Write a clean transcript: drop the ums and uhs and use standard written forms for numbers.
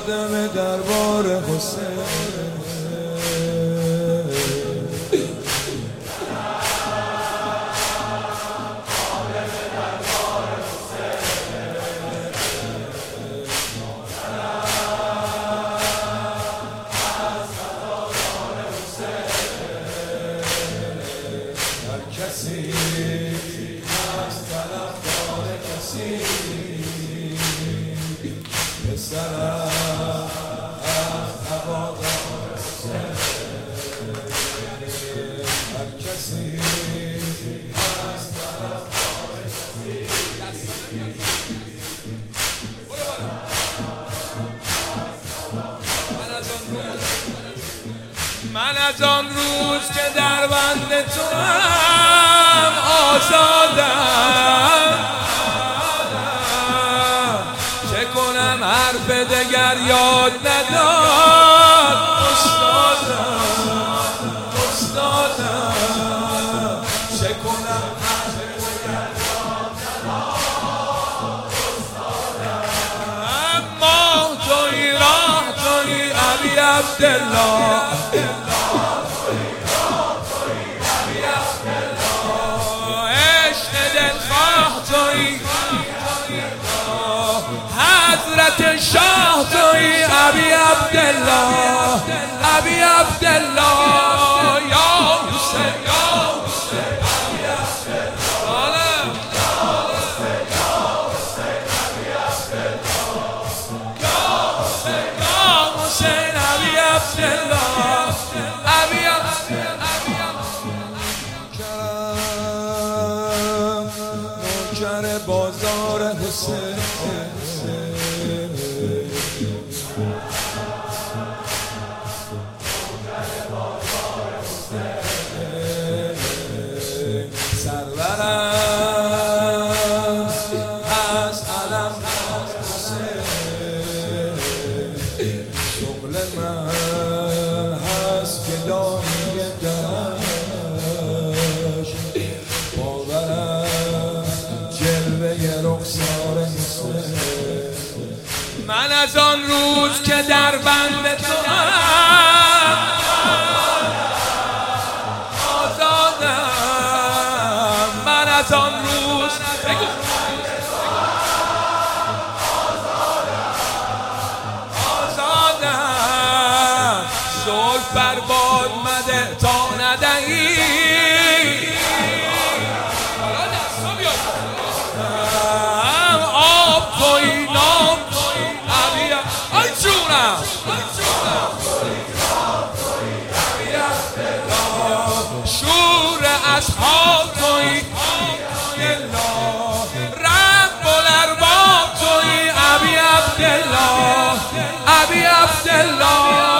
خادم دربار حسین. کسی از طرفدار کسی پسر از هوادار حسین. هر کسی از طرفدار من از آن روز که در بند تو هم آزادم، چه کنم حرف دگر یاد نداد استادم، چه کنم حرف دگر یاد نداد استادم. اما توی راه توی علی عبدالله، حضرت شاه توی ابی عبدالله، ابی عبدالله یا حسین یا حسین ابی عبدالله، یا حسین ابی عبدالله، ابی نوکر بازار حسین. سرورم از علم حسین، شغل من هست که دانی دشت، باورم جلوه رخسار حسین. من از آن روز که در بند تو از آن روز آزادم، زلف بر باد مده تا ندهی، آب توی نام توی علی ای جونم، شور اصحاب توی رب الارباب توی ابی عبدالله، ابی عبدالله.